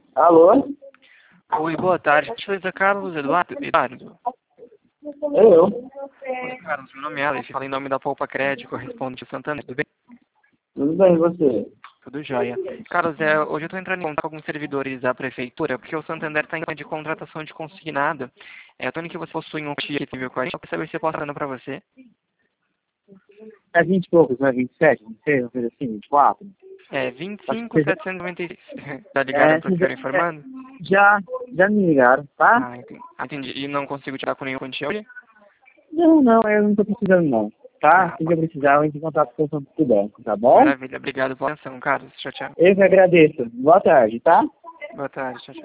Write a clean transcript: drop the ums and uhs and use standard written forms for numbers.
Alô? Oi, boa tarde. Gentileza, Carlos Eduardo. Eu? Oi, Carlos, meu nome é Alex, falo em nome da Poupa Crédito, correspondente ao Santander, tudo bem? Tudo bem, e você? Tudo jóia. Carlos, hoje eu estou entrando em contato com alguns servidores da prefeitura, porque o Santander está em campanha de contratação de consignado. Eu estou vendo que você possui um TIA que veio com a gente, só para saber se eu posso dar para você. É 20 e poucos, não é 27, 26, uma coisa assim, 24? É Acho que seja... 25.796. Tá ligado É, para o senhor informando? já me ligaram, tá? Ah, entendi. E não consigo tirar com nenhum quantia hoje? Não, eu não tô precisando não, tá? Tá, Se eu precisar, eu entro em contato com o banco, tá bom? maravilha. Obrigado pela atenção, Carlos. Tchau, tchau. Eu que agradeço. Boa tarde, tá? Boa tarde, tchau, tchau.